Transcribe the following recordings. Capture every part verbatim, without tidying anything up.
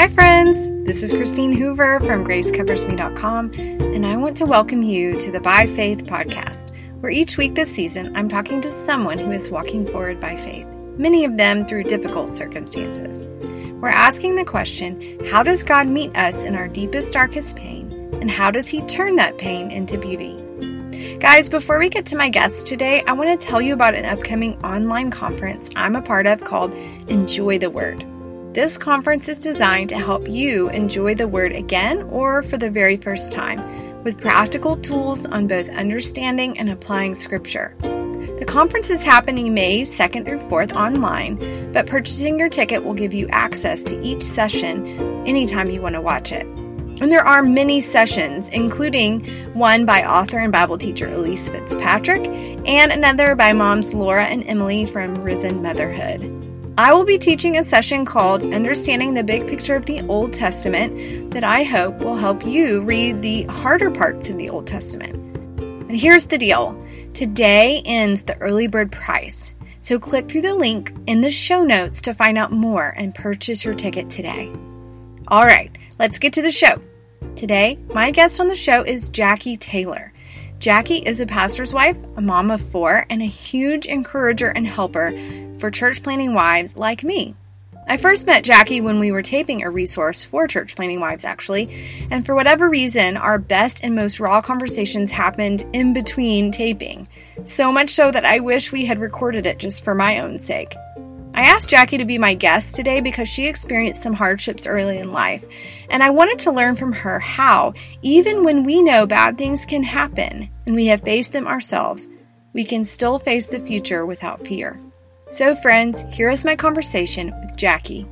Hi friends, this is Christine Hoover from grace covers me dot com, and I want to welcome you to the By Faith podcast, where each week this season I'm talking to someone who is walking forward by faith, many of them through difficult circumstances. We're asking the question, how does God meet us in our deepest, darkest pain, and how does He turn that pain into beauty? Guys, before we get to my guest today, I want to tell you about an upcoming online conference I'm a part of called Enjoy the Word. This conference is designed to help you enjoy the Word again or for the very first time, with practical tools on both understanding and applying Scripture. The conference is happening May second through fourth online, but purchasing your ticket will give you access to each session anytime you want to watch it. And there are many sessions, including one by author and Bible teacher Elyse Fitzpatrick, and another by moms Laura and Emily from Risen Motherhood. I will be teaching a session called Understanding the Big Picture of the Old Testament that I hope will help you read the harder parts of the Old Testament. And here's the deal. Today ends the early bird price, so click through the link in the show notes to find out more and purchase your ticket today. All right, let's get to the show. Today, my guest on the show is Jackie Taylor. Jackie is a pastor's wife, a mom of four, and a huge encourager and helper for church planting wives like me. I first met Jackie when we were taping a resource for church planting wives, actually, and for whatever reason, our best and most raw conversations happened in between taping, so much so that I wish we had recorded it just for my own sake. I asked Jackie to be my guest today because she experienced some hardships early in life, and I wanted to learn from her how, even when we know bad things can happen and we have faced them ourselves, we can still face the future without fear. So friends, here is my conversation with Jackie.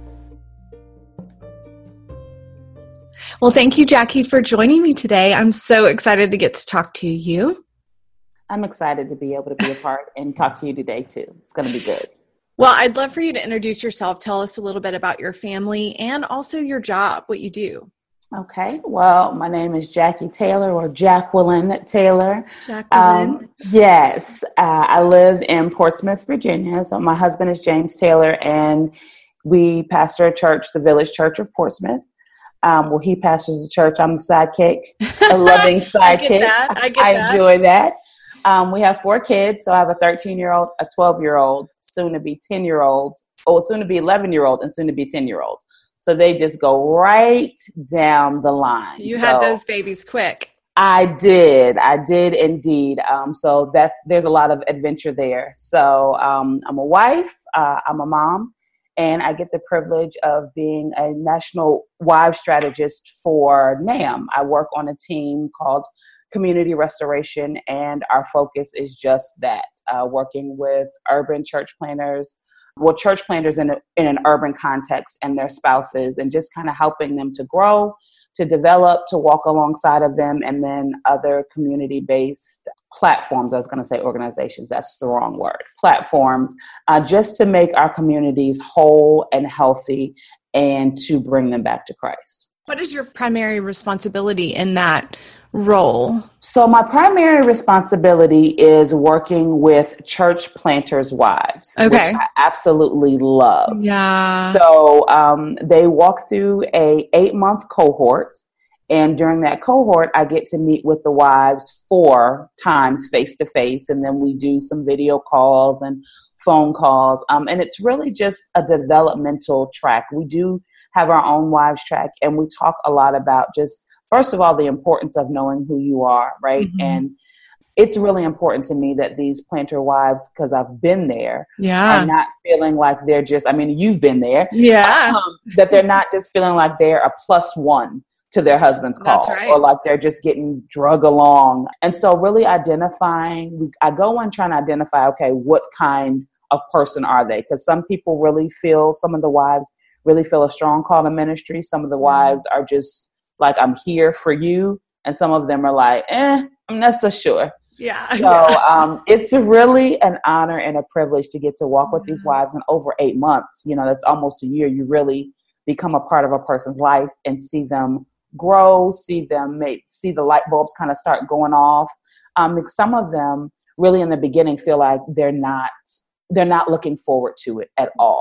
Well, thank you, Jackie, for joining me today. I'm so excited to get to talk to you. I'm excited to be able to be a part and talk to you today, too. It's going to be good. Well, I'd love for you to introduce yourself. Tell us a little bit about your family and also your job, what you do. Okay. Well, my name is Jackie Taylor, or Jacqueline Taylor. Jacqueline. Um, yes. Uh, I live in Portsmouth, Virginia. So my husband is James Taylor, and we pastor a church, the Village Church of Portsmouth. Um, well, he pastors the church. I'm the sidekick, a loving sidekick. I get that. I get I that. enjoy that. Um, we have four kids. So I have a thirteen-year-old, a twelve-year-old, soon to be ten-year-old, or soon to be eleven-year-old, and soon to be ten-year-old. So they just go right down the line. You so had those babies quick. I did. I did indeed. Um, so that's there's a lot of adventure there. So um, I'm a wife. Uh, I'm a mom. And I get the privilege of being a national wives strategist for NAM. I work on a team called Community Restoration, and our focus is just that, uh, working with urban church planners, well, church planners in, a, in an urban context and their spouses, and just kind of helping them to grow, to develop, to walk alongside of them, and then other community-based platforms. I was going to say organizations, that's the wrong word, platforms, uh, just to make our communities whole and healthy and to bring them back to Christ. What is your primary responsibility in that role? So my primary responsibility is working with church planters' wives, okay. which I absolutely love. Yeah. So um, they walk through a eight-month cohort, and during that cohort, I get to meet with the wives four times face-to-face, and then we do some video calls and phone calls, um, and it's really just a developmental track. We do have our own wives track, and we talk a lot about just, first of all, the importance of knowing who you are, right? Mm-hmm. And it's really important to me that these planter wives, because I've been there, yeah. are not feeling like they're just, I mean, you've been there, yeah, um, that they're not just feeling like they're a plus one to their husband's call, right. or like they're just getting drug along. And so really identifying, I go and try to identify, okay, what kind of person are they? Because some people really feel, some of the wives really feel a strong call to ministry. Some of the wives are just like, I'm here for you. And some of them are like, eh, I'm not so sure. Yeah. So yeah. Um, it's really an honor and a privilege to get to walk with these wives. And over eight months, you know, that's almost a year, you really become a part of a person's life and see them grow, see them make, see the light bulbs kind of start going off. Um, some of them really in the beginning feel like they're not, they're not looking forward to it at all.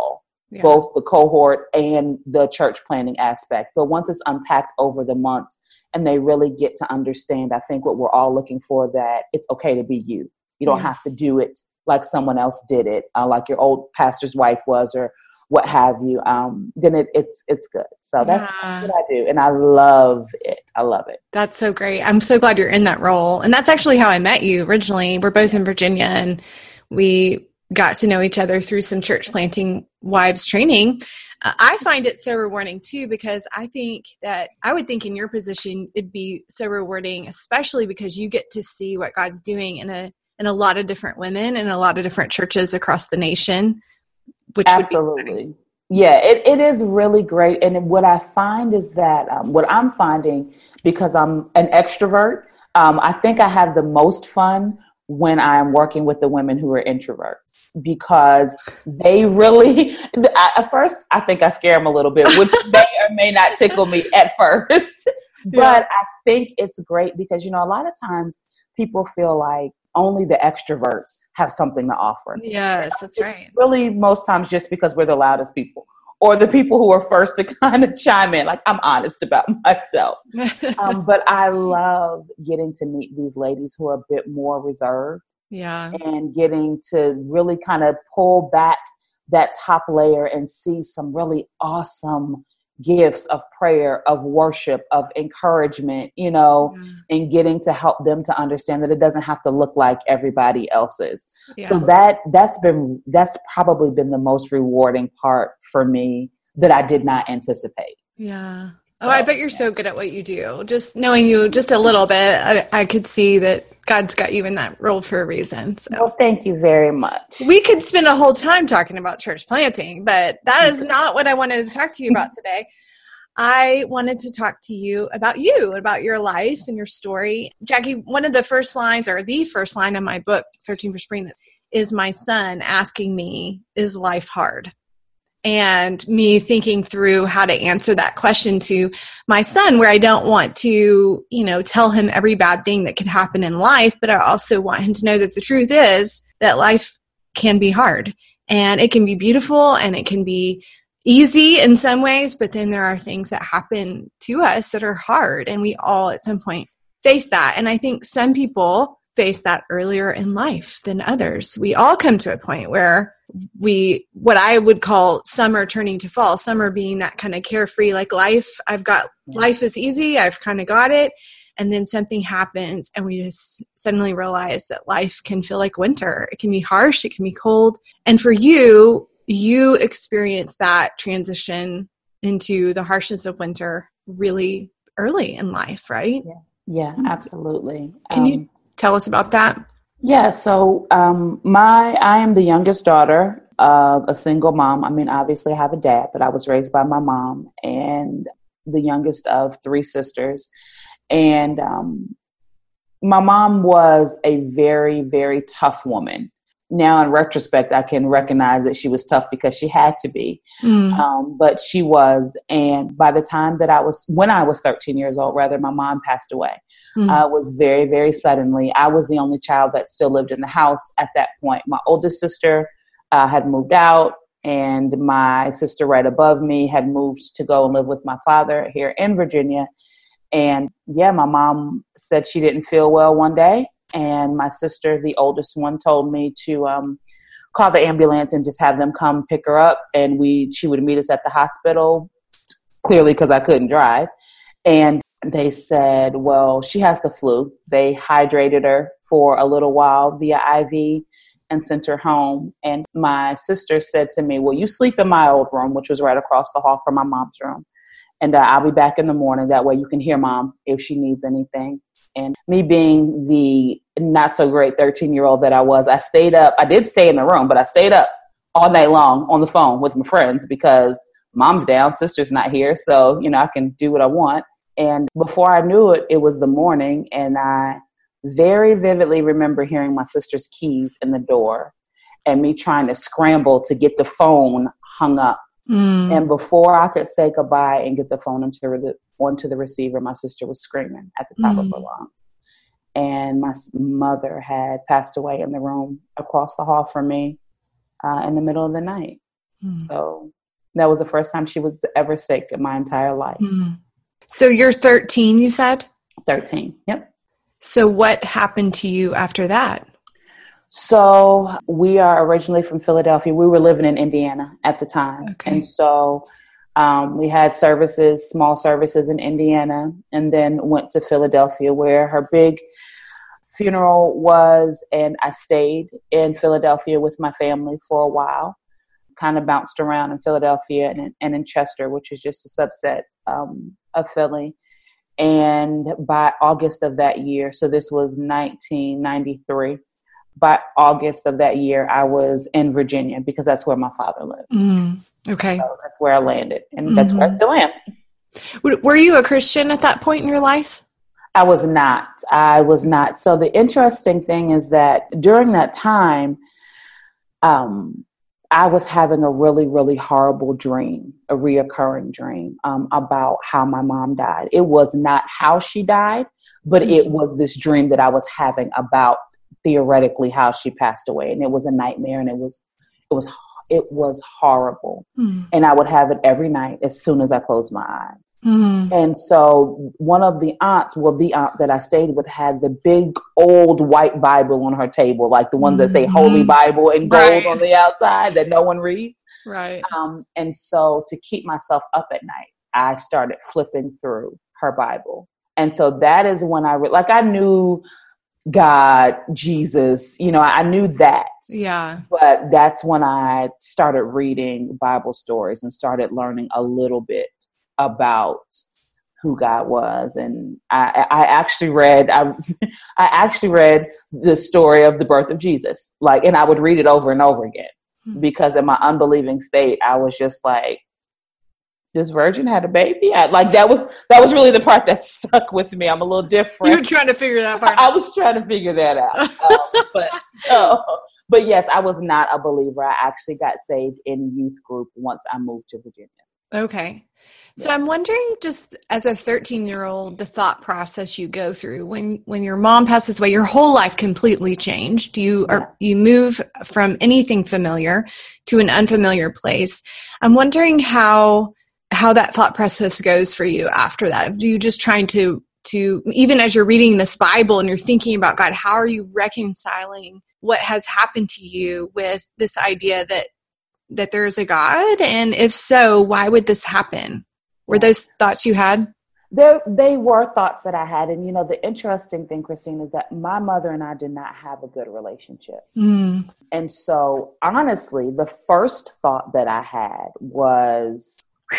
Yeah. both the cohort and the church planning aspect. But once it's unpacked over the months and they really get to understand, I think what we're all looking for, that it's okay to be you. You don't Yes. have to do it like someone else did it, uh, like your old pastor's wife was, or what have you. Um, then it, it's it's good. So that's, Yeah. that's what I do, and I love it. I love it. That's so great. I'm so glad you're in that role. And that's actually how I met you originally. We're both in Virginia, and we got to know each other through some church planting wives training. Uh, I find it so rewarding too, because I think that I would think in your position, it'd be so rewarding, especially because you get to see what God's doing in a, in a lot of different women and a lot of different churches across the nation, which Absolutely. Yeah, it, it is really great. And what I find is that um, what I'm finding, because I'm an extrovert, um, I think I have the most fun when I'm working with the women who are introverts, because they really, at first, I think I scare them a little bit, which may or may not tickle me at first. But yeah. I think it's great because, you know, a lot of times people feel like only the extroverts have something to offer. Yes, that's it's right. Really, most times just because we're the loudest people, or the people who are first to kind of chime in. Like, I'm honest about myself. um, but I love getting to meet these ladies who are a bit more reserved. Yeah. And getting to really kind of pull back that top layer and see some really awesome gifts of prayer, of worship, of encouragement, you know, yeah. and getting to help them to understand that it doesn't have to look like everybody else's. Yeah. So that, that's been, that's probably been the most rewarding part for me that I did not anticipate. Yeah. So, oh, I bet you're yeah. so good at what you do. Just knowing you just a little bit, I, I could see that God's got you in that role for a reason. So. Well, thank you very much. We could spend a whole time talking about church planting, but that is not what I wanted to talk to you about today. I wanted to talk to you about you, about your life and your story. Jackie, one of the first lines, or the first line of my book, Searching for Spring, is my son asking me, is life hard? And me thinking through how to answer that question to my son, where I don't want to, you know, tell him every bad thing that could happen in life, but I also want him to know that the truth is that life can be hard, and it can be beautiful, and it can be easy in some ways, but then there are things that happen to us that are hard, and we all at some point face that. And I think some people face that earlier in life than others. We all come to a point where we, what I would call summer turning to fall, summer being that kind of carefree, like life, I've got, life is easy, I've kind of got it. And then something happens and we just suddenly realize that life can feel like winter. It can be harsh, it can be cold. And for you, you experience that transition into the harshness of winter really early in life, right? Yeah, yeah, absolutely. Can um, you tell us about that? Yeah, so um, my I am the youngest daughter of a single mom. I mean, obviously I have a dad, but I was raised by my mom, and the youngest of three sisters. And um, my mom was a very, very tough woman. Now, in retrospect, I can recognize that she was tough because she had to be. Mm. Um, but she was. And by the time that I was, when I was thirteen years old, rather, my mom passed away. Mm. Uh, it was very, very suddenly. I was the only child that still lived in the house at that point. My oldest sister uh, had moved out, and my sister right above me had moved to go and live with my father here in Virginia. And yeah, my mom said she didn't feel well one day. And my sister, the oldest one, told me to um, call the ambulance and just have them come pick her up. And we, she would meet us at the hospital, clearly because I couldn't drive. And they said, well, she has the flu. They hydrated her for a little while via I V and sent her home. And my sister said to me, well, you sleep in my old room, which was right across the hall from my mom's room. And uh, I'll be back in the morning. That way you can hear mom if she needs anything. And me being the not so great thirteen year old that I was, I stayed up. I did stay in the room, but I stayed up all night long on the phone with my friends because mom's down, sister's not here. So, you know, I can do what I want. And before I knew it, it was the morning. And I very vividly remember hearing my sister's keys in the door and me trying to scramble to get the phone hung up. Mm. And before I could say goodbye and get the phone into the, onto the receiver, my sister was screaming at the top mm. of her lungs. And my mother had passed away in the room across the hall from me uh, in the middle of the night. Mm. So That was the first time she was ever sick in my entire life. Mm. So you're thirteen, you said? thirteen. Yep. So what happened to you after that? So we are originally from Philadelphia. We were living in Indiana at the time. Okay. And so um, we had services, small services in Indiana, and then went to Philadelphia where her big funeral was. And I stayed in Philadelphia with my family for a while, kind of bounced around in Philadelphia and, and in Chester, which is just a subset um, of Philly. And by August of that year, so this was nineteen ninety-three, by August of that year, I was in Virginia because that's where my father lived. Mm, okay. So that's where I landed, and mm-hmm. that's where I still am. Were you a Christian at that point in your life? I was not. I was not. So the interesting thing is that during that time, um, I was having a really, really horrible dream, a reoccurring dream um, about how my mom died. It was not how she died, but it was this dream that I was having about theoretically how she passed away. And it was a nightmare, and it was, it was, it was horrible. Mm. And I would have it every night as soon as I closed my eyes. Mm. And so one of the aunts, well, the aunt that I stayed with had the big old white Bible on her table, like the ones mm-hmm. that say Holy Bible in gold right. on the outside that no one reads. Right. Um, and so to keep myself up at night, I started flipping through her Bible. And so that is when I, re- like I knew God, Jesus, you know, I knew that. Yeah. But that's when I started reading Bible stories and started learning a little bit about who God was. And I, I actually read, I, I actually read the story of the birth of Jesus, like, and I would read it over and over again mm-hmm. because in my unbelieving state, I was just like, this virgin had a baby. I, like that was that was really the part that stuck with me. I'm a little different. You were trying to figure that part out. I was trying to figure that out. um, but uh, but yes, I was not a believer. I actually got saved in youth group once I moved to Virginia. Okay. So yeah. I'm wondering, just as a thirteen-year-old, the thought process you go through when when your mom passes away, your whole life completely changed. You are yeah. you move from anything familiar to an unfamiliar place. I'm wondering how how that thought process goes for you after that. Do you just trying to, to, even as you're reading this Bible and you're thinking about God, how are you reconciling what has happened to you with this idea that, that there is a God? And if so, why would this happen? Were those thoughts you had? There, they were thoughts that I had. And, you know, the interesting thing, Christine, is that my mother and I did not have a good relationship. Mm. And so, honestly, the first thought that I had was,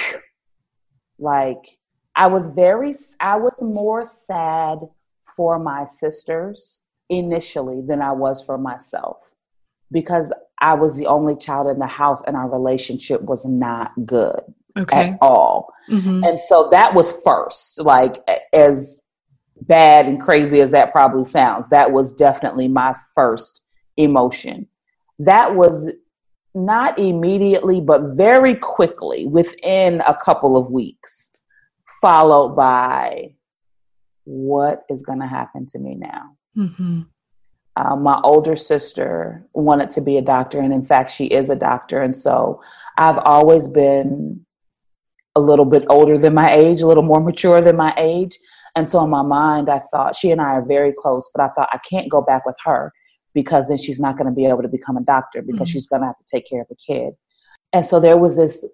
like, I was very, I was more sad for my sisters initially than I was for myself, because I was the only child in the house and our relationship was not good okay. at all. Mm-hmm. And so that was first, like, as bad and crazy as that probably sounds, that was definitely my first emotion. That was not immediately, but very quickly, within a couple of weeks, followed by, what is going to happen to me now? Mm-hmm. Uh, my older sister wanted to be a doctor, and in fact, she is a doctor. And so I've always been a little bit older than my age, a little more mature than my age. And so in my mind, I thought, she and I are very close, but I thought I can't go back with her, because then she's not going to be able to become a doctor, because mm-hmm. she's going to have to take care of a kid. And so there was this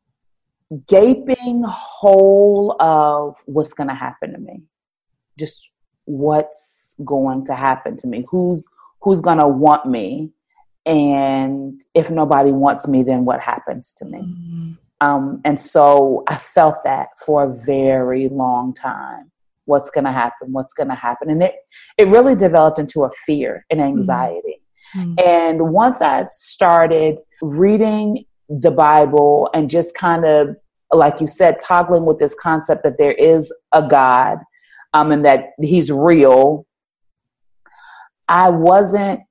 gaping hole of what's going to happen to me. Just what's going to happen to me? Who's, who's going to want me? And if nobody wants me, then what happens to me? Mm-hmm. Um, and so I felt that for a very long time. What's going to happen? What's going to happen? And it, it really developed into a fear and anxiety. Mm-hmm. And once I started reading the Bible and just kind of, like you said, toggling with this concept that there is a God, um, and that he's real, I wasn't,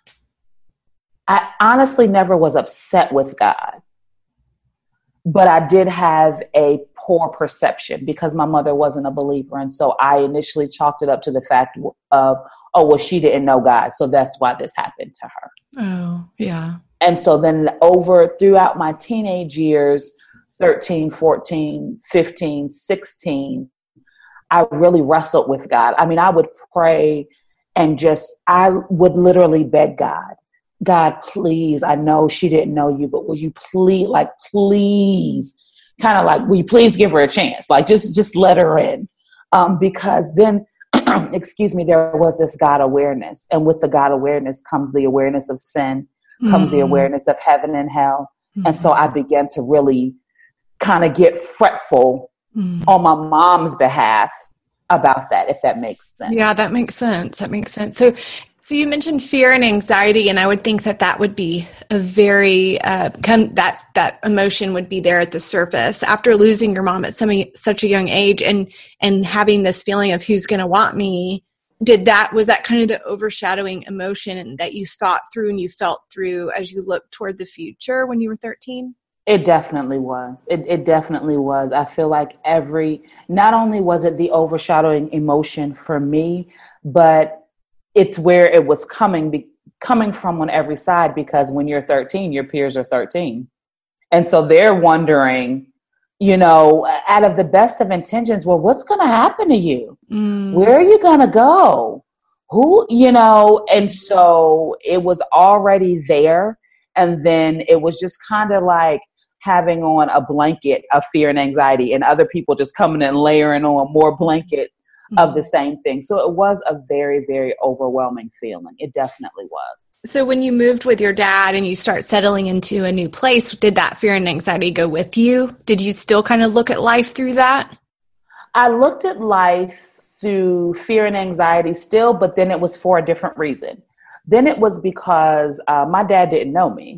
I honestly never was upset with God. But I did have a poor perception because my mother wasn't a believer. And so I initially chalked it up to the fact of, oh, well, she didn't know God, so that's why this happened to her. Oh, yeah. And so then over throughout my teenage years, thirteen, fourteen, fifteen, sixteen, I really wrestled with God. I mean, I would pray and just, I would literally beg God, God, please, I know she didn't know you, but will you please, like, please, kind of like, will you please give her a chance? Like, just, just let her in. Um, because then, excuse me, there was this God awareness. And with the God awareness comes the awareness of sin, comes mm-hmm. the awareness of heaven and hell. Mm-hmm. And so I began to really kind of get fretful mm-hmm. on my mom's behalf about that, if that makes sense. Yeah, that makes sense. That makes sense. So, so you mentioned fear and anxiety, and I would think that that would be a very, uh, come, that, that emotion would be there at the surface after losing your mom at some, such a young age and, and having this feeling of who's going to want me. Did that, was that kind of the overshadowing emotion that you thought through and you felt through as you looked toward the future when you were thirteen? It definitely was. It, it definitely was. I feel like every, not only was it the overshadowing emotion for me, but it's where it was coming, be, coming from on every side, because when you're thirteen, your peers are thirteen. And so they're wondering, you know, out of the best of intentions, well, what's going to happen to you? Mm. Where are you going to go? Who, you know, and so it was already there. And then it was just kind of like having on a blanket of fear and anxiety, and other people just coming and layering on more blanket mm-hmm. of the same thing. So it was a very, very overwhelming feeling. It definitely was. So when you moved with your dad and you start settling into a new place, did that fear and anxiety go with you? Did you still kind of look at life through that? I looked at life through fear and anxiety still, but then it was for a different reason. Then it was because uh, my dad didn't know me.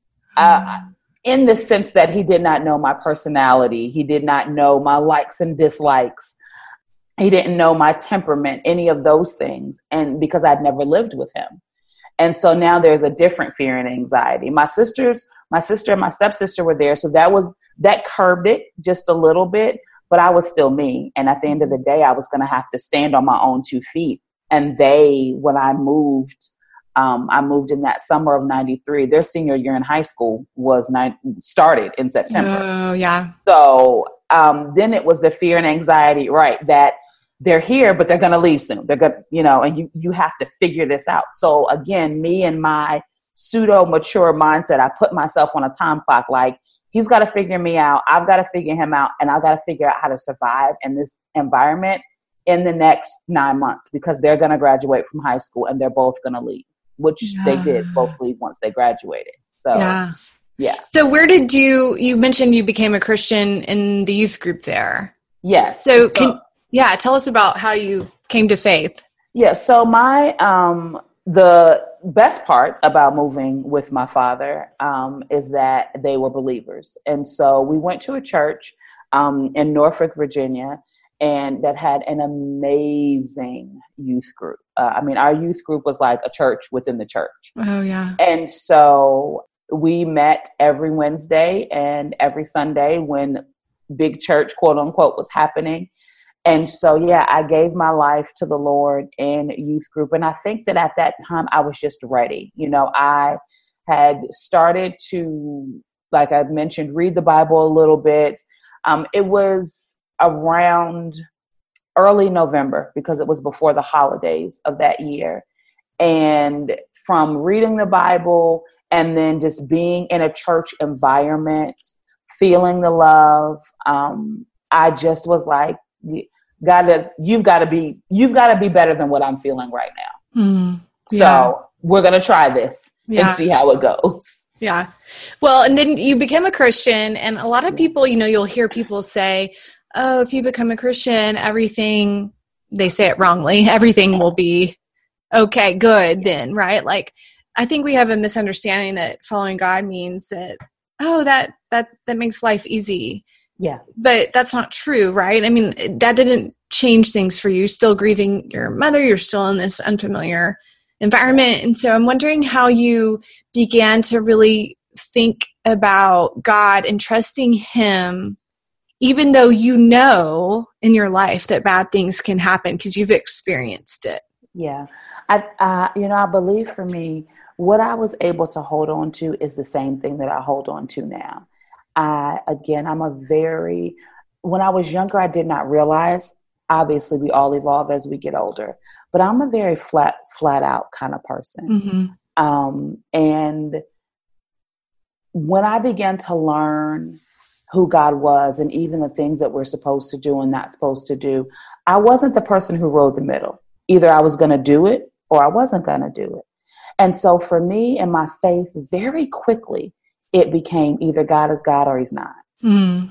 Uh, in the sense that he did not know my personality. He did not know my likes and dislikes. He didn't know my temperament, any of those things. And because I'd never lived with him. And so now there's a different fear and anxiety. My sisters, my sister and my stepsister were there. So that was, that curbed it just a little bit, but I was still me. And at the end of the day, I was going to have to stand on my own two feet. And they, when I moved, Um, I moved in that summer of ninety-three. Their senior year in high school was nine, started in September. Oh, yeah. So um, then it was the fear and anxiety, right, that they're here, but they're going to leave soon. They're going to, you know, and you, you have to figure this out. So again, me and my pseudo mature mindset, I put myself on a time clock. Like, he's got to figure me out. I've got to figure him out, and I've got to figure out how to survive in this environment in the next nine months because they're going to graduate from high school and they're both going to leave. Which yeah. they did both leave once they graduated. So, yeah. yeah. So where did you, you mentioned you became a Christian in the youth group there. Yes. So, so can, yeah, tell us about how you came to faith. Yeah. So my, um, the best part about moving with my father um, is that they were believers. And so we went to a church um, in Norfolk, Virginia, and that had an amazing youth group. Uh, I mean, our youth group was like a church within the church. Oh, yeah. And so we met every Wednesday and every Sunday when big church, quote unquote, was happening. And so, yeah, I gave my life to the Lord in youth group. And I think that at that time I was just ready. You know, I had started to, like I mentioned, read the Bible a little bit. Um, it was around early November because it was before the holidays of that year. And from reading the Bible and then just being in a church environment, feeling the love, um, I just was like, God, you've got to be, you've got to be better than what I'm feeling right now. Mm, yeah. So we're going to try this yeah. and see how it goes. Yeah. Well, and then you became a Christian, and a lot of people, you know, you'll hear people say, oh, if you become a Christian, everything, they say it wrongly, everything will be okay, good then, right? Like, I think we have a misunderstanding that following God means that, oh, that, that, that makes life easy. Yeah. But that's not true, right? I mean, that didn't change things for you. You're still grieving your mother. You're still in this unfamiliar environment. And so I'm wondering how you began to really think about God and trusting Him, even though you know in your life that bad things can happen because you've experienced it. Yeah. I, uh, you know, I believe for me, what I was able to hold on to is the same thing that I hold on to now. I, again, I'm a very, when I was younger, I did not realize, obviously we all evolve as we get older, but I'm a very flat, flat out kind of person. Mm-hmm. Um, and when I began to learn who God was and even the things that we're supposed to do and not supposed to do, I wasn't the person who rode the middle. Either I was going to do it or I wasn't going to do it. And so for me and my faith, very quickly, it became either God is God or he's not. Mm.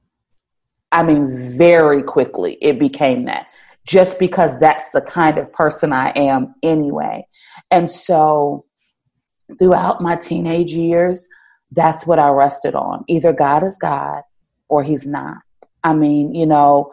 I mean, very quickly it became that, just because that's the kind of person I am anyway. And so throughout my teenage years, that's what I rested on. Either God is God or he's not. I mean, you know,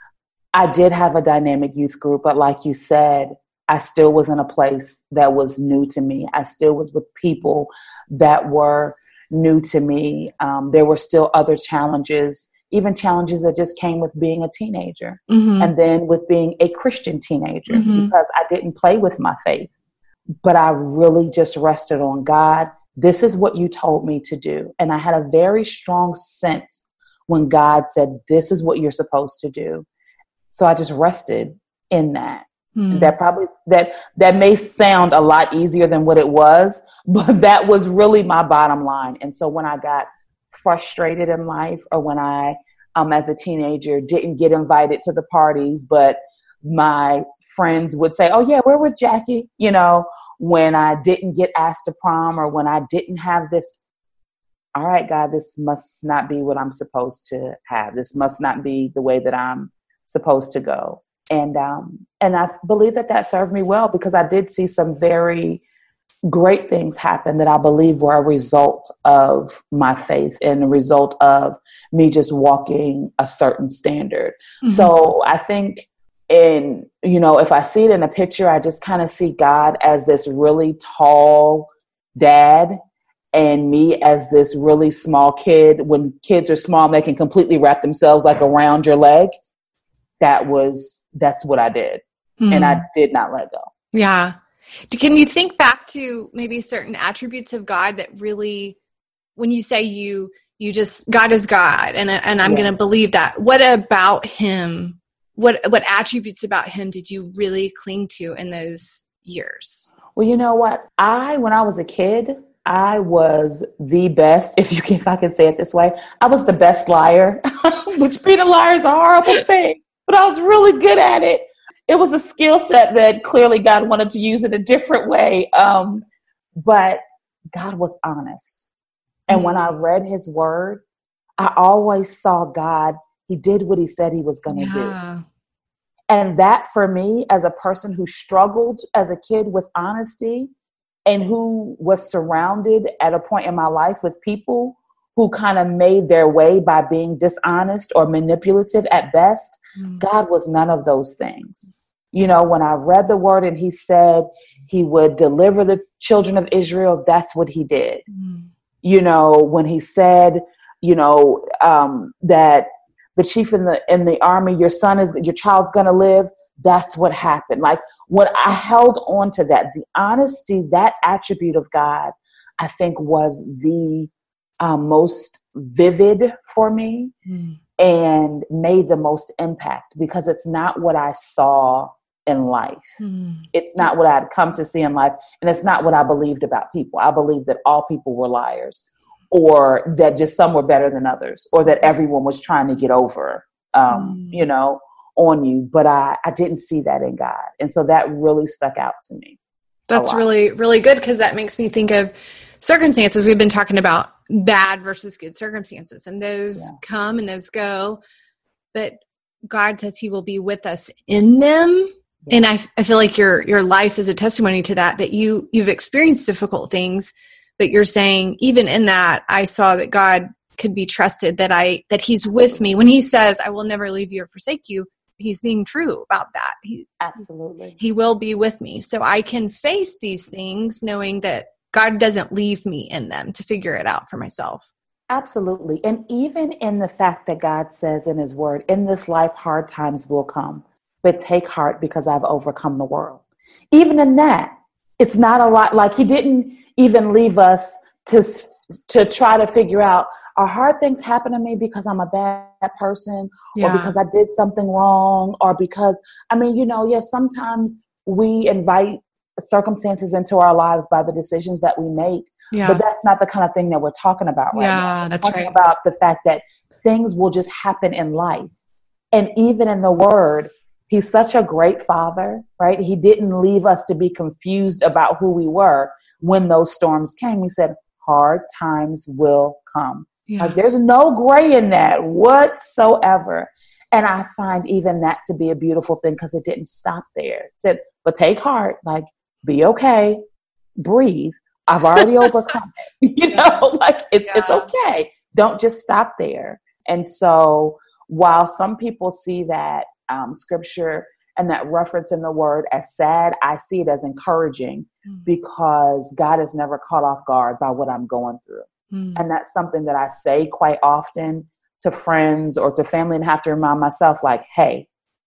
I did have a dynamic youth group, but like you said, I still was in a place that was new to me. I still was with people that were new to me. Um, there were still other challenges, even challenges that just came with being a teenager, mm-hmm. and then with being a Christian teenager, mm-hmm. because I didn't play with my faith, but I really just rested on God. This is what you told me to do. And I had a very strong sense when God said, this is what you're supposed to do. So I just rested in that. Mm. That probably, that, that may sound a lot easier than what it was, but that was really my bottom line. And so when I got frustrated in life, or when I, um, as a teenager, didn't get invited to the parties, but my friends would say, oh yeah, we're with Jackie, you know, when I didn't get asked to prom, or when I didn't have this, all right, God, this must not be what I'm supposed to have. This must not be the way that I'm supposed to go. And, um, and I believe that that served me well, because I did see some very great things happen that I believe were a result of my faith and a result of me just walking a certain standard. Mm-hmm. So I think, in, you know, if I see it in a picture, I just kind of see God as this really tall dad and me as this really small kid. When kids are small, they can completely wrap themselves like around your leg. That was, that's what I did. Mm. And I did not let go. Yeah. Can you think back to maybe certain attributes of God that really, when you say you, you just, God is God, and, and I'm yeah. going to believe that. What about him? What, what attributes about him did you really cling to in those years? Well, you know what? I, when I was a kid, I was the best, if you can, if I can say it this way, I was the best liar, which being a liar is a horrible thing, but I was really good at it. It was a skill set that clearly God wanted to use in a different way. Um, but God was honest. And mm-hmm. when I read his word, I always saw God. He did what he said he was going to yeah. do. And that, for me, as a person who struggled as a kid with honesty, and who was surrounded at a point in my life with people who kind of made their way by being dishonest or manipulative at best, mm. God was none of those things. You know, when I read the word and he said he would deliver the children of Israel, that's what he did. Mm. You know, when he said, you know, um, that the chief in the in the army, your son is, your child's going to live, that's what happened. Like, when I held on to that, the honesty, that attribute of God, I think was the uh, most vivid for me mm. and made the most impact, because it's not what I saw in life. Mm. It's not what I'd come to see in life. And it's not what I believed about people. I believed that all people were liars, or that just some were better than others, or that everyone was trying to get over, um, mm. you know, on you. But I, I didn't see that in God. And so that really stuck out to me. That's really, really good, because that makes me think of circumstances. We've been talking about bad versus good circumstances, and those yeah. come and those go. But God says he will be with us in them. Yeah. And I, I feel like your your life is a testimony to that, that you, you've experienced difficult things, but you're saying, even in that, I saw that God could be trusted, that I that he's with me. When he says, I will never leave you or forsake you, he's being true about that. He, Absolutely. He will be with me. So I can face these things knowing that God doesn't leave me in them to figure it out for myself. Absolutely. And even in the fact that God says in his word, in this life, hard times will come, but take heart because I've overcome the world. Even in that, it's not a lot, like he didn't even leave us to, to try to figure out, are hard things happen to me because I'm a bad person Yeah. or because I did something wrong or because, I mean, you know, yes, sometimes we invite circumstances into our lives by the decisions that we make, Yeah. but that's not the kind of thing that we're talking about right Yeah, now. We're that's talking right. about the fact that things will just happen in life. And even in the word, he's such a great father, right? He didn't leave us to be confused about who we were when those storms came. He said, hard times will come. Yeah. Like there's no gray in that whatsoever. And I find even that to be a beautiful thing because it didn't stop there. It said, but take heart, like be okay, breathe. I've already overcome it. You Yeah. know, like it's Yeah. it's okay. Don't just stop there. And so while some people see that um, scripture and that reference in the word as sad, I see it as encouraging Mm. because God is never caught off guard by what I'm going through. Mm. And that's something that I say quite often to friends or to family and have to remind myself like, hey,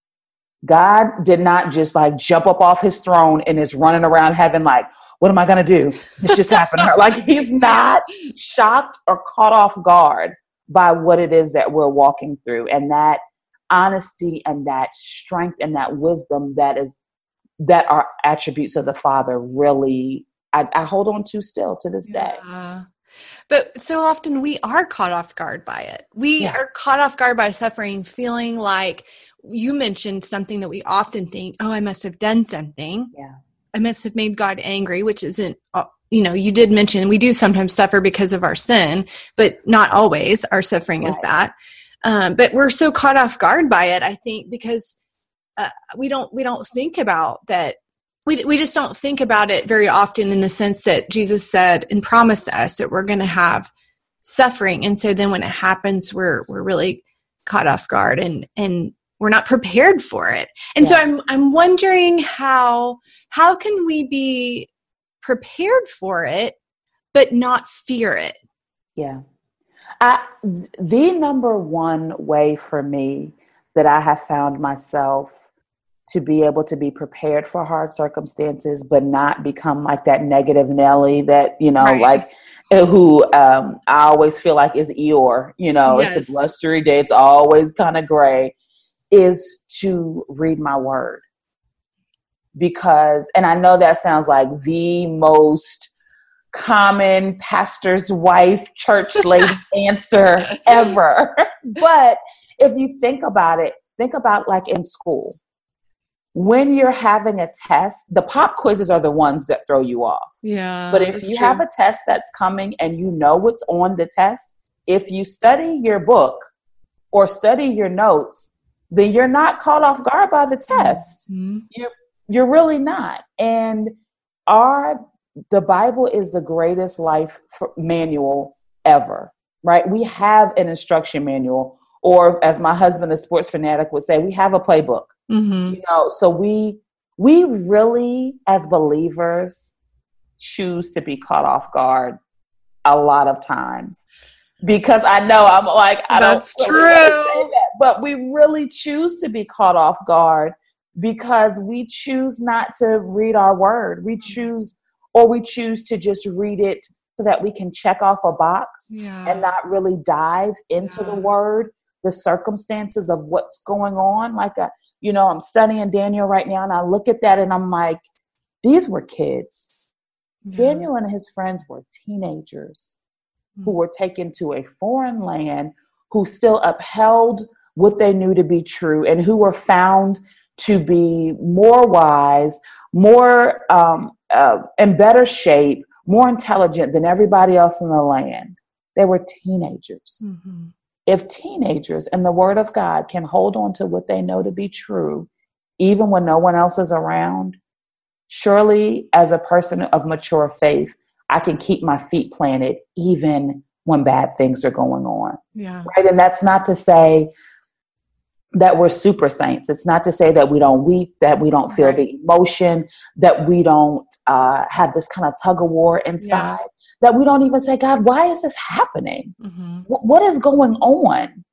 God did not just like jump up off his throne and is running around heaven like, what am I going to do? This just happened to her. Like he's not shocked or caught off guard by what it is that we're walking through. And that honesty and that strength and that wisdom that is that are attributes of the Father really I, I hold on to still to this day. Yeah. But so often we are caught off guard by it. We Yeah. are caught off guard by suffering, feeling like you mentioned something that we often think, oh, I must have done something. Yeah. I must have made God angry, which isn't, uh, you know, you did mention we do sometimes suffer because of our sin, but not always our suffering Right. is that. Um, but we're so caught off guard by it, I think, because uh, we don't we don't think about that. We we just don't think about it very often in the sense that Jesus said and promised us that we're going to have suffering, and so then when it happens, we're we're really caught off guard and and we're not prepared for it. And Yeah. so I'm I'm wondering how how can we be prepared for it but not fear it? Yeah. I, the number one way for me that I have found myself to be able to be prepared for hard circumstances, but not become like that negative Nelly that, you know, Right. like who um, I always feel like is Eeyore, you know, Yes. it's a blustery day. It's always kind of gray, is to read my word. Because, and I know that sounds like the most common pastor's wife, church lady answer ever. But if you think about it, think about like in school. When you're having a test, the pop quizzes are the ones that throw you off. Yeah. But if you have a test that's coming and you know what's on the test, if you study your book or study your notes, then you're not caught off guard by the test. Mm-hmm. You're, you're really not. And our the Bible is the greatest life manual ever, right? We have an instruction manual, or as my husband, the sports fanatic, would say, we have a playbook. Mm-hmm. You know, so we we really, as believers, choose to be caught off guard a lot of times, because I know I'm like, I That's don't really wanna true. say that, but we really choose to be caught off guard because we choose not to read our word. We choose, or we choose to just read it so that we can check off a box Yeah. and not really dive into Yeah. the word, the circumstances of what's going on. Like, a, you know, I'm studying Daniel right now, and I look at that and I'm like, these were kids. Yeah. Daniel and his friends were teenagers who were taken to a foreign land, who still upheld what they knew to be true, and who were found to be more wise, more um, uh, in better shape, more intelligent than everybody else in the land. They were teenagers. Mm-hmm. If teenagers and the word of God can hold on to what they know to be true, even when no one else is around, surely as a person of mature faith, I can keep my feet planted even when bad things are going on. Yeah. Right? And that's not to say that we're super saints. It's not to say that we don't weep, that we don't feel Right. the emotion, that we don't uh, have this kind of tug of war inside, that we don't even say, God, why is this happening? Mm-hmm. W- what is going on?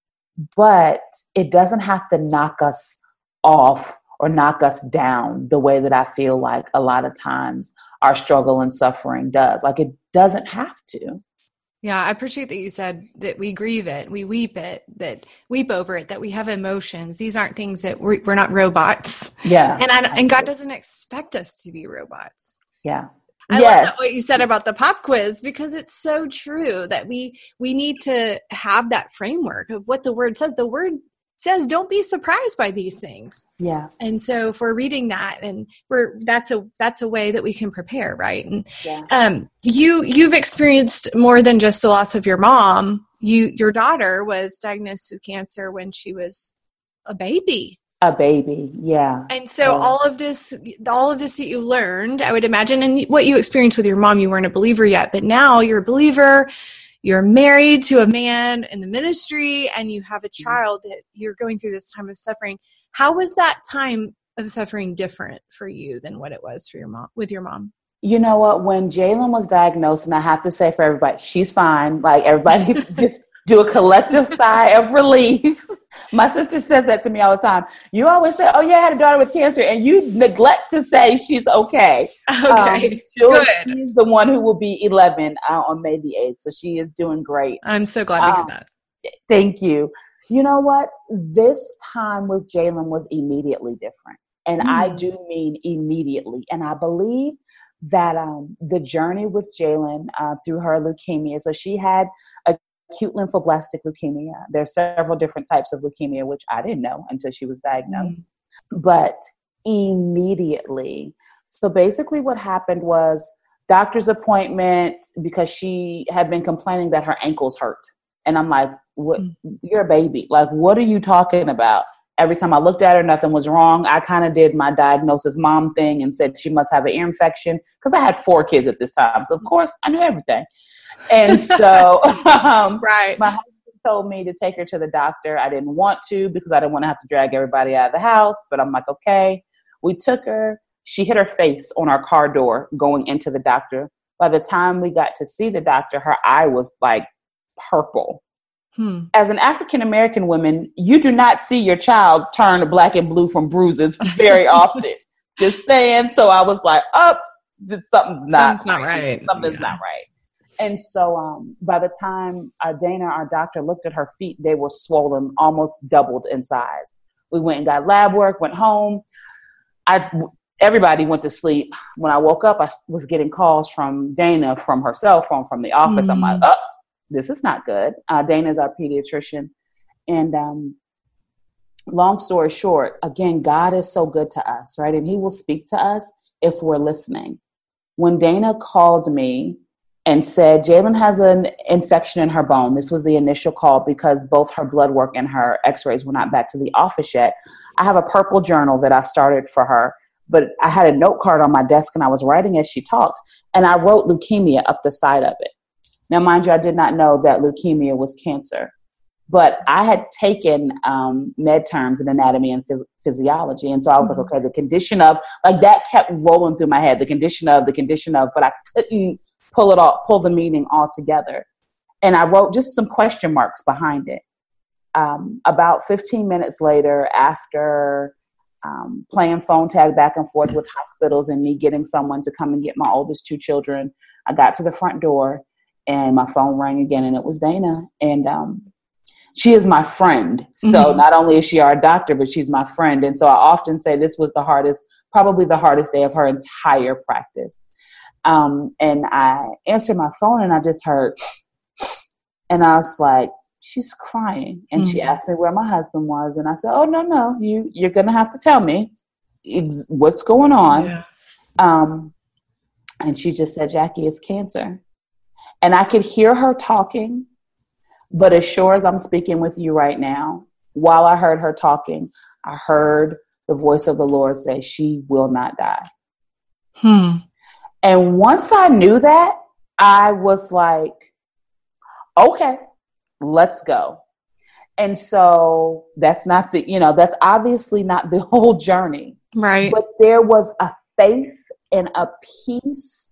But it doesn't have to knock us off or knock us down the way that I feel like a lot of times our struggle and suffering does. Like, it doesn't have to. Yeah, I appreciate that you said that we grieve it, we weep it, that weep over it, that we have emotions. These aren't things that we're, we're not robots. Yeah. And I, and God doesn't expect us to be robots. Yeah. I yes. love that what you said about the pop quiz, because it's so true that we we need to have that framework of what the word says. The word says, don't be surprised by these things. Yeah. And so if we're reading that, and we're that's a that's a way that we can prepare, right? And yeah. um, you you've experienced more than just the loss of your mom. You your daughter was diagnosed with cancer when she was a baby. A baby, yeah. And so um, all of this, all of this that you learned, I would imagine, and what you experienced with your mom, you weren't a believer yet, but now you're a believer. You're married to a man in the ministry, and you have a child that you're going through this time of suffering. How was that time of suffering different for you than what it was for your mom, with your mom? You know what? When Jalen was diagnosed, and I have to say for everybody, she's fine. Like, everybody just do a collective sigh of relief. My sister says that to me all the time. You always say, oh, yeah, I had a daughter with cancer, and you neglect to say she's okay. Okay, um, good. She's the one who will be eleven uh, on May the eighth, so she is doing great. I'm so glad to hear um, that. Thank you. You know what? This time with Jalen was immediately different, and mm. I do mean immediately. And I believe that um, the journey with Jalen uh, through her leukemia, so she had a acute lymphoblastic leukemia. There's several different types of leukemia, which I didn't know until she was diagnosed. Mm. But immediately, so basically what happened was doctor's appointment, because she had been complaining that her ankles hurt. And I'm like, what? Mm. You're a baby. Like, what are you talking about? Every time I looked at her, nothing was wrong. I kind of did my diagnosis mom thing and said she must have an ear infection, because I had four kids at this time. So, of course, I knew everything. And so um, right. my husband told me to take her to the doctor. I didn't want to, because I didn't want to have to drag everybody out of the house. But I'm like, okay. We took her. She hit her face on our car door going into the doctor. By the time we got to see the doctor, her eye was like purple. Hmm. As an African-American woman, you do not see your child turn black and blue from bruises very often. Just saying. So I was like, oh, this, something's not Something's not right. Something's yeah. not right. And so um, by the time uh, Dana, our doctor, looked at her feet, they were swollen, almost doubled in size. We went and got lab work, went home. I, everybody went to sleep. When I woke up, I was getting calls from Dana from her cell phone from the office. Mm. I'm like, oh, this is not good. Uh, Dana's our pediatrician. And um, long story short, again, God is so good to us, right? And he will speak to us if we're listening. When Dana called me and said, Jalen has an infection in her bone. This was the initial call, because both her blood work and her x-rays were not back to the office yet. I have a purple journal that I started for her, but I had a note card on my desk and I was writing as she talked, and I wrote leukemia up the side of it. Now, mind you, I did not know that leukemia was cancer, but I had taken um, med terms in anatomy and ph- physiology. And so I was mm-hmm. like, okay, the condition of, like, that kept rolling through my head, the condition of, the condition of, but I couldn't pull it all, pull the meaning all together. And I wrote just some question marks behind it. Um, about fifteen minutes later, after um, playing phone tag back and forth with hospitals and me getting someone to come and get my oldest two children, I got to the front door and my phone rang again, and it was Dana. And um, she is my friend. So mm-hmm. not only is she our doctor, but she's my friend. And so I often say this was the hardest, probably the hardest day of her entire practice. Um, and I answered my phone and I just heard, and I was like, she's crying. And mm-hmm. she asked me where my husband was. And I said, oh, no, no, you, you're going to have to tell me ex- what's going on. Yeah. Um, and she just said, Jackie, it's cancer. And I could hear her talking, but as sure as I'm speaking with you right now, while I heard her talking, I heard the voice of the Lord say, she will not die. Hmm. And once I knew that, I was like, okay, let's go. And so that's not the, you know, that's obviously not the whole journey. Right. But there was a faith and a peace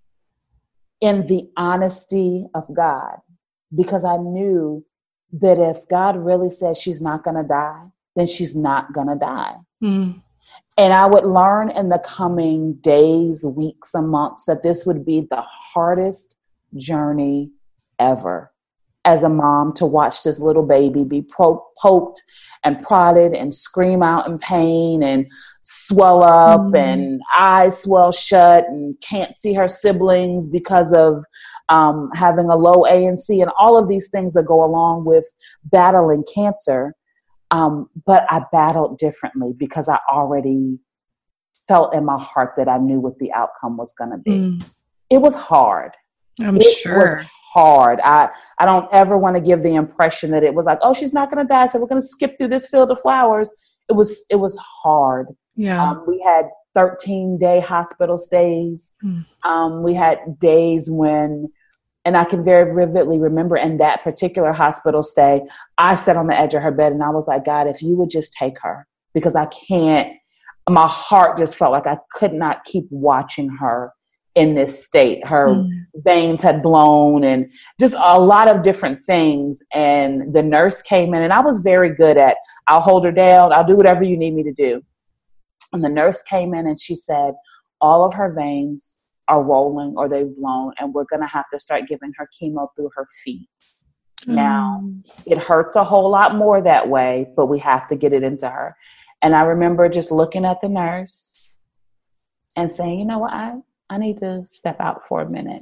in the honesty of God, because I knew that if God really said she's not going to die, then she's not going to die. Mm. And I would learn in the coming days, weeks, and months that this would be the hardest journey ever. as a mom to watch this little baby be pro- poked and prodded and scream out in pain and swell up mm. and eyes swell shut and can't see her siblings because of um, having a low A N C and all of these things that go along with battling cancer. Um, but I battled differently because I already felt in my heart that I knew what the outcome was going to be. Mm. It was hard. I'm it sure. Was hard. I, I don't ever want to give the impression that it was like, oh, she's not going to die, so we're going to skip through this field of flowers. It was, it was hard. Yeah. Um, we had thirteen day hospital stays. Mm. Um, we had days when, and I can very vividly remember in that particular hospital stay, I sat on the edge of her bed and I was like, God, if you would just take her, because I can't, my heart just felt like I could not keep watching her in this state. Her mm. veins had blown and just a lot of different things. And the nurse came in and I was very good at, I'll hold her down. I'll do whatever you need me to do. And the nurse came in and she said, all of her veins are rolling or they've blown and we're going to have to start giving her chemo through her feet. Mm. Now, it hurts a whole lot more that way, but we have to get it into her. And I remember just looking at the nurse and saying, you know what, I, I need to step out for a minute.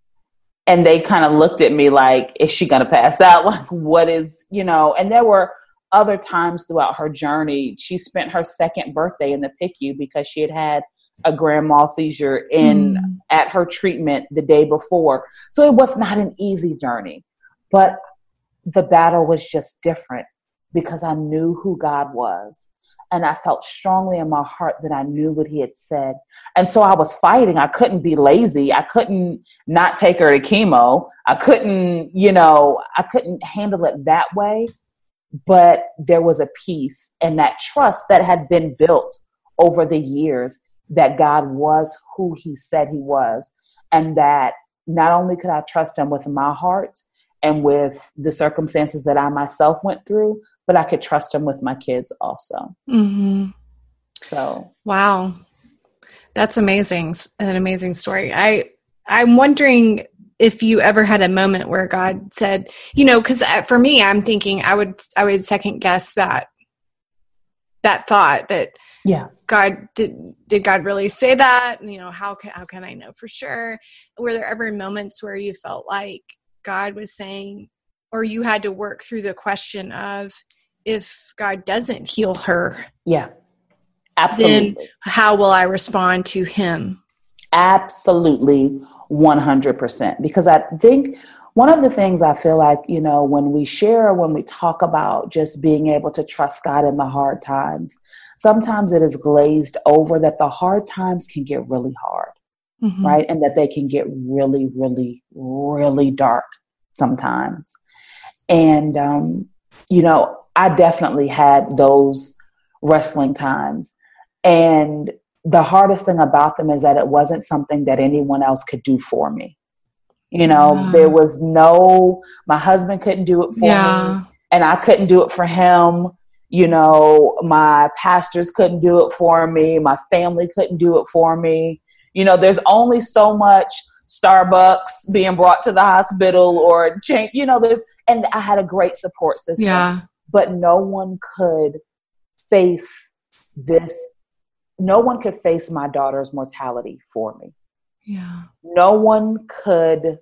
And they kind of looked at me like, is she going to pass out? Like, what is, you know, and there were other times throughout her journey. She spent her second birthday in the P I C U because she had had a grand mal seizure in mm. at her treatment the day before. So it was not an easy journey, but the battle was just different because I knew who God was. And I felt strongly in my heart that I knew what he had said. And so I was fighting. I couldn't be lazy. I couldn't not take her to chemo. I couldn't, you know, I couldn't handle it that way. But there was a peace and that trust that had been built over the years that God was who he said he was. And that not only could I trust him with my heart and with the circumstances that I myself went through, but I could trust him with my kids also. Mm-hmm. So, wow, that's amazing. An amazing story. I, I'm wondering if you ever had a moment where God said, you know, cause for me, I'm thinking I would, I would second guess that, that thought that, yeah, God did, did God really say that? You know, how can, how can I know for sure? Were there ever moments where you felt like God was saying, or you had to work through the question of, if God doesn't heal her, yeah, absolutely, then how will I respond to him? Absolutely, one hundred percent. Because I think one of the things I feel like, you know, when we share, when we talk about just being able to trust God in the hard times, sometimes it is glazed over that the hard times can get really hard, mm-hmm. right? And that they can get really, really, really dark sometimes. And, um, you know, I definitely had those wrestling times. And the hardest thing about them is that it wasn't something that anyone else could do for me. You know, yeah. there was no, my husband couldn't do it for yeah. me and I couldn't do it for him. You know, my pastors couldn't do it for me. My family couldn't do it for me. You know, there's only so much Starbucks being brought to the hospital or, you know, there's, and I had a great support system. Yeah. But no one could face this. No one could face my daughter's mortality for me. Yeah. No one could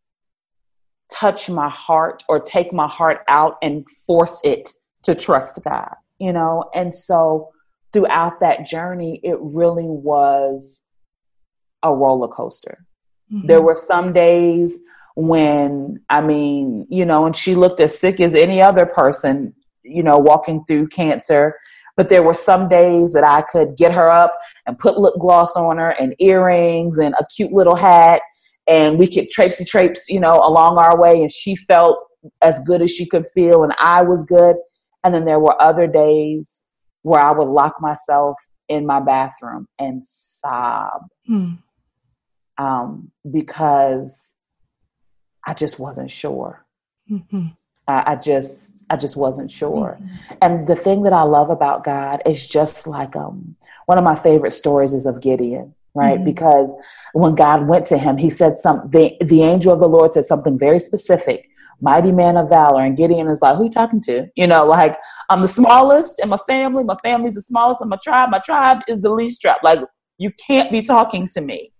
touch my heart or take my heart out and force it to trust God, you know? And so throughout that journey, it really was a roller coaster. Mm-hmm. There were some days when, I mean, you know, and she looked as sick as any other person, you know, walking through cancer. But there were some days that I could get her up and put lip gloss on her and earrings and a cute little hat. And we could traipsy traipse, you know, along our way. And she felt as good as she could feel. And I was good. And then there were other days where I would lock myself in my bathroom and sob. Mm. Um, because I just wasn't sure. Mm-hmm. I, I just, I just wasn't sure. Mm-hmm. And the thing that I love about God is just like, um, one of my favorite stories is of Gideon, right? Mm-hmm. Because when God went to him, he said some, the, the angel of the Lord said something very specific mighty man of valor. And Gideon is like, who are you talking to? You know, like, I'm the smallest in my family. My family's the smallest in my tribe. My tribe is the least tribe. Like, you can't be talking to me.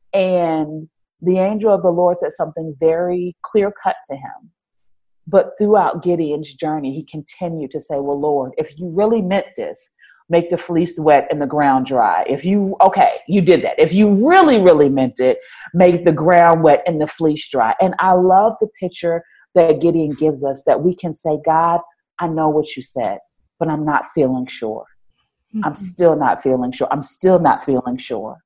And the angel of the Lord said something very clear cut to him. But throughout Gideon's journey, he continued to say, well, Lord, if you really meant this, make the fleece wet and the ground dry. If you, okay, you did that. If you really, really meant it, make the ground wet and the fleece dry. And I love the picture that Gideon gives us, that we can say, God, I know what you said, but I'm not feeling sure. Mm-hmm. I'm still not feeling sure. I'm still not feeling sure.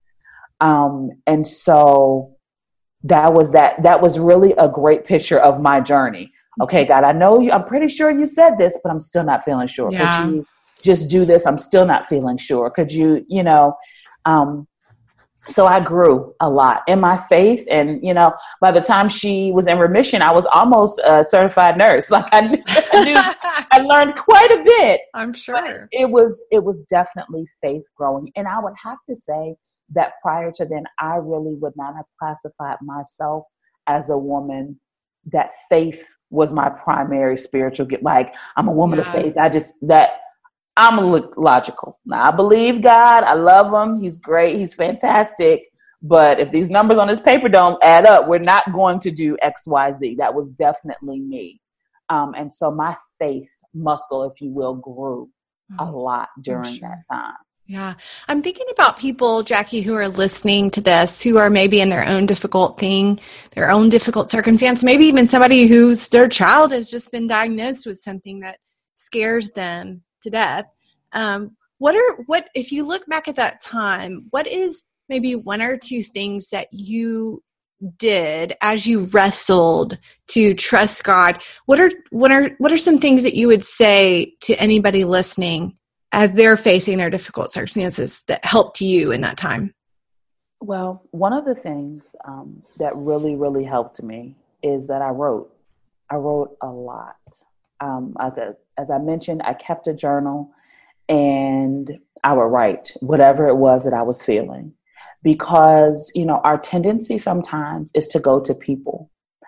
Um, and so that was that, that was really a great picture of my journey. Okay, God, I know you, I'm pretty sure you said this, but I'm still not feeling sure. Yeah. Could you just do this? I'm still not feeling sure. Could you, you know, um, so I grew a lot in my faith. And, you know, by the time she was in remission, I was almost a certified nurse. Like I knew, I, knew, I learned quite a bit. I'm sure. It was, it was definitely faith growing. And I would have to say that prior to then, I really would not have classified myself as a woman that faith was my primary spiritual gift. Like, I'm a woman yeah. of faith. I just, that I'm logical. Now, I believe God. I love him. He's great. He's fantastic. But if these numbers on this paper don't add up, we're not going to do X, Y, Z. That was definitely me. Um, and so my faith muscle, if you will, grew a lot during sure. that time. Yeah. I'm thinking about people, Jackie, who are listening to this, who are maybe in their own difficult thing, their own difficult circumstance, maybe even somebody whose their child has just been diagnosed with something that scares them to death. Um, what are, what, if you look back at that time, what is maybe one or two things that you did as you wrestled to trust God? What are, what are, what are some things that you would say to anybody listening as they're facing their difficult circumstances that helped you in that time? Well, one of the things um, that really, really helped me is that I wrote. I wrote a lot. Um, as, a, as I mentioned, I kept a journal and I would write whatever it was that I was feeling. Because, you know, our tendency sometimes is to go to people.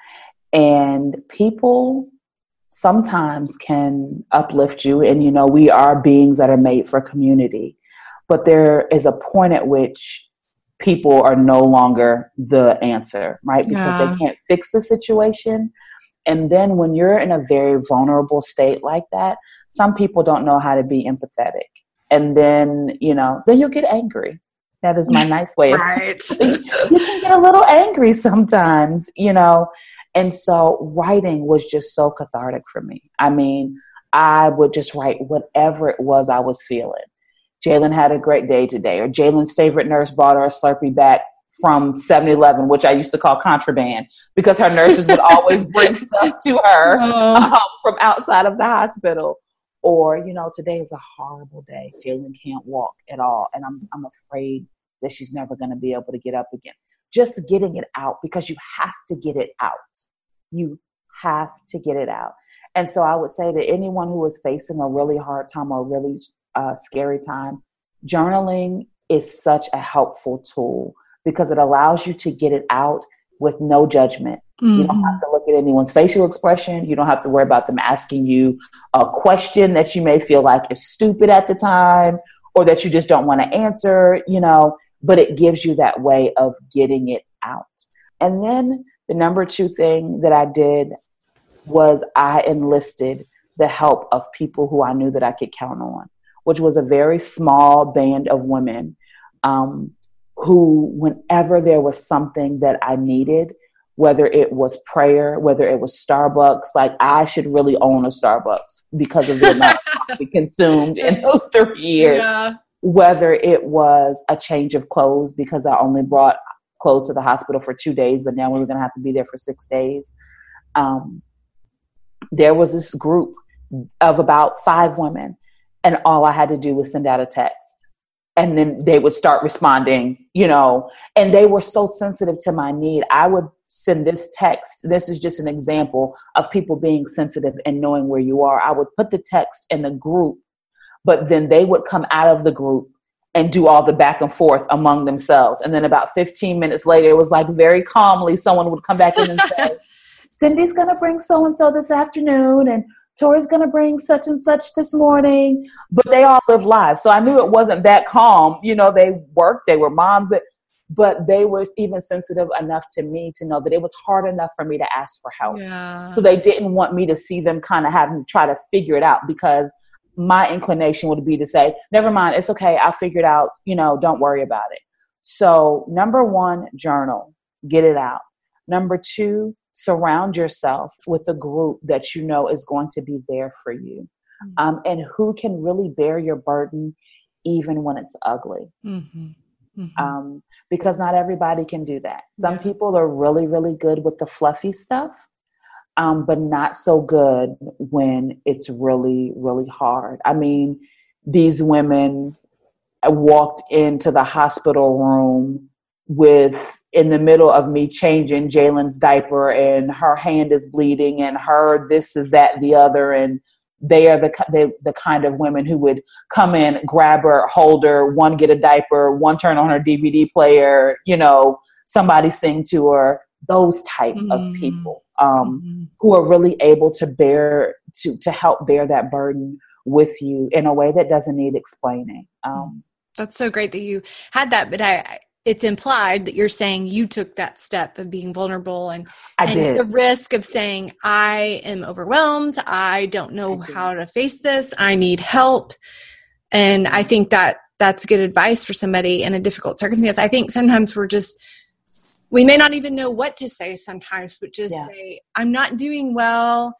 And people sometimes can uplift you. And, you know, we are beings that are made for community. But there is a point at which people are no longer the answer, right? Because yeah. they can't fix the situation. And then when you're in a very vulnerable state like that, some people don't know how to be empathetic. And then, you know, then you'll get angry. That is my nice way of right. You can get a little angry sometimes, you know. And so writing was just so cathartic for me. I mean, I would just write whatever it was I was feeling. Jalen had a great day today, or Jalen's favorite nurse brought her a Slurpee back from seven eleven, which I used to call contraband, because her nurses would always bring stuff to her oh. um, from outside of the hospital. Or, you know, today is a horrible day. Jalen can't walk at all. And I'm I'm afraid that she's never going to be able to get up again. Just getting it out, because you have to get it out. You have to get it out. And so I would say to anyone who is facing a really hard time or a really uh, scary time, journaling is such a helpful tool because it allows you to get it out with no judgment. Mm-hmm. You don't have to look at anyone's facial expression. You don't have to worry about them asking you a question that you may feel like is stupid at the time or that you just don't want to answer, you know, but it gives you that way of getting it out. And then the number two thing that I did was I enlisted the help of people who I knew that I could count on, which was a very small band of women um, who, whenever there was something that I needed, whether it was prayer, whether it was Starbucks, like I should really own a Starbucks because of the amount of coffee consumed in those three years. Yeah. Whether it was a change of clothes because I only brought clothes to the hospital for two days, but now we were going to have to be there for six days. Um, there was this group of about five women, and all I had to do was send out a text. And then they would start responding, you know, and they were so sensitive to my need. I would send this text. This is just an example of people being sensitive and knowing where you are. I would put the text in the group, but then they would come out of the group and do all the back and forth among themselves. And then about fifteen minutes later, it was like very calmly, someone would come back in and say, Cindy's going to bring so-and-so this afternoon, and Tori's going to bring such and such this morning. But they all live lives. So I knew it wasn't that calm. You know, they worked, they were moms, that, but they were even sensitive enough to me to know that it was hard enough for me to ask for help. Yeah. So they didn't want me to see them kind of having to try to figure it out, because my inclination would be to say, never mind, it's okay, I'll figure it out. You know, don't worry about it. So number one, journal, get it out. Number two, surround yourself with a group that you know is going to be there for you, mm-hmm. um, and who can really bear your burden even when it's ugly. Mm-hmm. Mm-hmm. Um, because not everybody can do that. Some yeah. people are really, really good with the fluffy stuff, um, but not so good when it's really, really hard. I mean, these women walked into the hospital room with, in the middle of me changing Jalen's diaper, and her hand is bleeding, and her this is that the other, and they are the they, the kind of women who would come in, grab her, hold her, one get a diaper, one turn on her D V D player, you know, somebody sing to her. Those type mm-hmm. of people um, mm-hmm. who are really able to bear to to help bear that burden with you in a way that doesn't need explaining. Um, That's so great that you had that, but I. It's implied that you're saying you took that step of being vulnerable, and, I and did. the risk of saying, I am overwhelmed. I don't know I how to face this. I need help. And I think that that's good advice for somebody in a difficult circumstance. I think sometimes we're just, we may not even know what to say sometimes, but just yeah. say, I'm not doing well.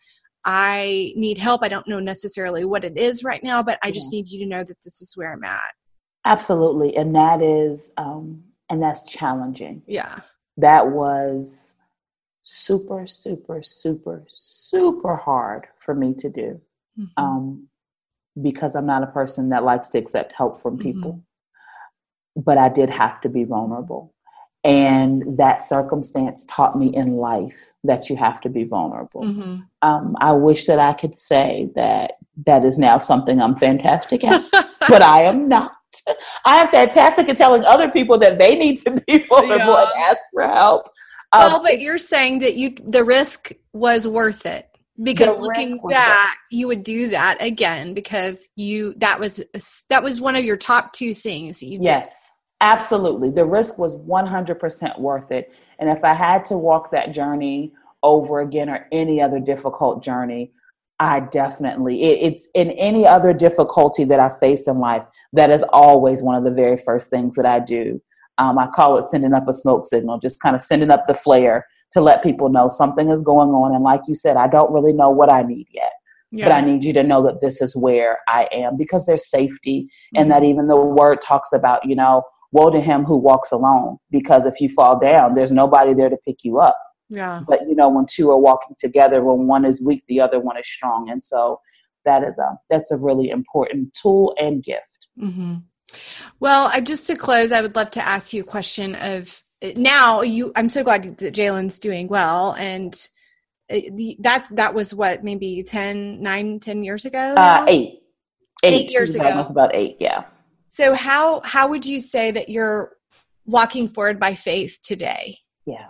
I need help. I don't know necessarily what it is right now, but I just yeah. need you to know that this is where I'm at. Absolutely. And that is, um, and that's challenging. Yeah. That was super, super, super, super hard for me to do. Mm-hmm. Um, because I'm not a person that likes to accept help from people. Mm-hmm. But I did have to be vulnerable. And that circumstance taught me in life that you have to be vulnerable. Mm-hmm. Um, I wish that I could say that that is now something I'm fantastic at, but I am not. I am fantastic at telling other people that they need to be vulnerable yeah. and ask for help. Um, well, but you're saying that you the risk was worth it, because looking back, you would do that again, because you that was that was one of your top two things that you did. Yes, absolutely. The risk was one hundred percent worth it. And if I had to walk that journey over again, or any other difficult journey, I definitely, it, it's in any other difficulty that I face in life, that is always one of the very first things that I do. Um, I call it sending up a smoke signal, just kind of sending up the flare to let people know something is going on. And like you said, I don't really know what I need yet, yeah. but I need you to know that this is where I am, because there's safety. Mm-hmm. And that even the word talks about, you know, woe to him who walks alone, because if you fall down, there's nobody there to pick you up. Yeah. But, you know, when two are walking together, when one is weak, the other one is strong. And so that is a, that's a really important tool and gift. Mm-hmm. Well, I, just to close, I would love to ask you a question of now you, I'm so glad that Jalen's doing well. And the, that, that was what, maybe ten, nine, ten years ago? Uh, eight. Eight, eight years ago. That's about eight. Yeah. So how, how would you say that you're walking forward by faith today? Yeah.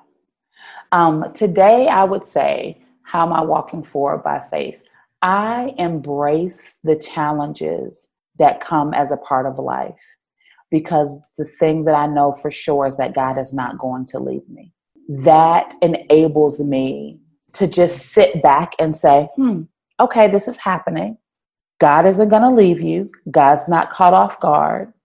Um, today, I would say, how am I walking forward by faith? I embrace the challenges that come as a part of life, because the thing that I know for sure is that God is not going to leave me. That enables me to just sit back and say, hmm, okay, this is happening. God isn't going to leave you. God's not caught off guard.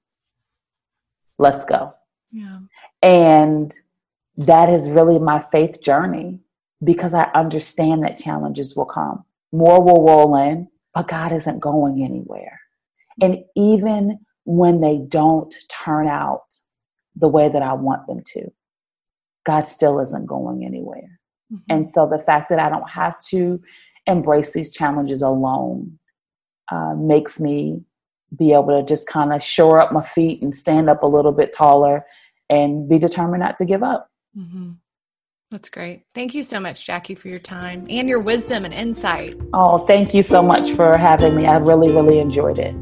Let's go. Yeah. And that is really my faith journey, because I understand that challenges will come. More will roll in, but God isn't going anywhere. And even when they don't turn out the way that I want them to, God still isn't going anywhere. Mm-hmm. And so the fact that I don't have to embrace these challenges alone uh, makes me be able to just kind of shore up my feet and stand up a little bit taller and be determined not to give up. Mm-hmm. That's great. Thank you so much, Jackie, for your time and your wisdom and insight. Oh, thank you so much for having me. I really, really enjoyed it.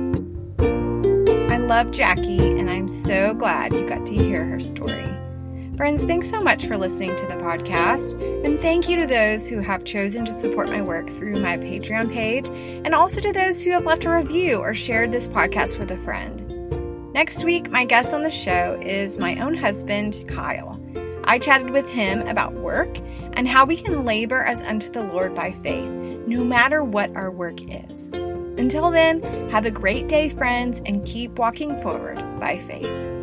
I love Jackie, and I'm so glad you got to hear her story. Friends, thanks so much for listening to the podcast, and thank you to those who have chosen to support my work through my Patreon page, and also to those who have left a review or shared this podcast with a friend. Next week, my guest on the show is my own husband, Kyle. I chatted with him about work and how we can labor as unto the Lord by faith, no matter what our work is. Until then, have a great day, friends, and keep walking forward by faith.